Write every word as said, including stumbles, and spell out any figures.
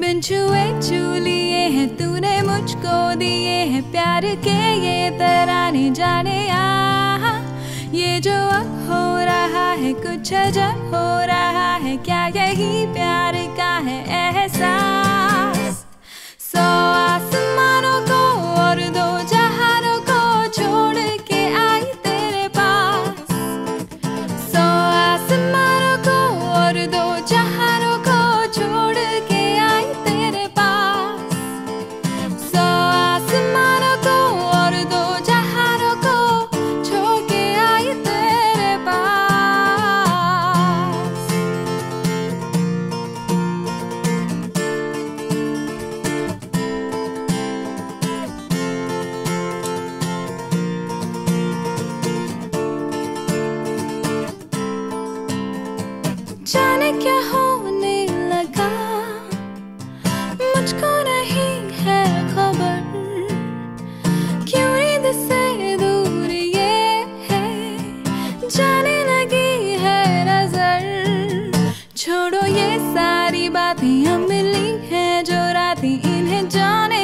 बिन छुए छू लिए हैं तूने मुझको दिए हैं प्यार के ये तराने जाने आ। ये जो अब हो रहा है कुछ अजब हो रहा है, क्या यही प्यार का है एहसास। सौ आसमानों को और दो जहानों को छोड़ के आई तेरे पास। सौ आसमानों को और दो जहानों को छोड़ के आई तेरे पास। सौ आसमानों को और दो जहानों को छोड़ के आई तेरे पास। जाने क्या होने लगा मुझको नहीं है खबर, क्यों नींद से दूर ये है जाने लगी है नजर। छोड़ो ये सारी बातें हम मिली हैं जो रातें इन्हें जाने